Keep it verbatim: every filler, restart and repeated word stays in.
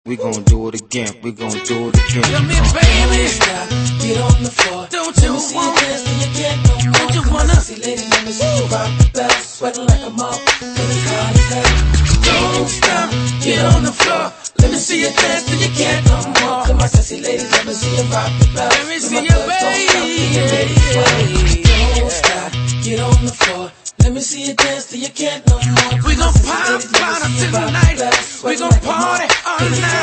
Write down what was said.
We gon' do it again, we gon' do it again. Tell me, baby, stop, get on the floor. Don't you let me see want you dance till you can't no more. Don't you Come wanna? on, sexy lady, let me see you rock the bell, sweating like a mop, cause it's hot as hell. don't stop, get on the floor. Let me see you dance till you can't no more. Come on, sexy lady, let me see you rock the bell. Let me With see my you, thugs, don't stop till you're ready to baby. sway. Don't stop, get on the floor. Let me see you dance till you can't no more. We gon' Come on, sexy pop lady, let me out see you rock the tonight. bell, We sweating gon' like a mop, party all cause it's night.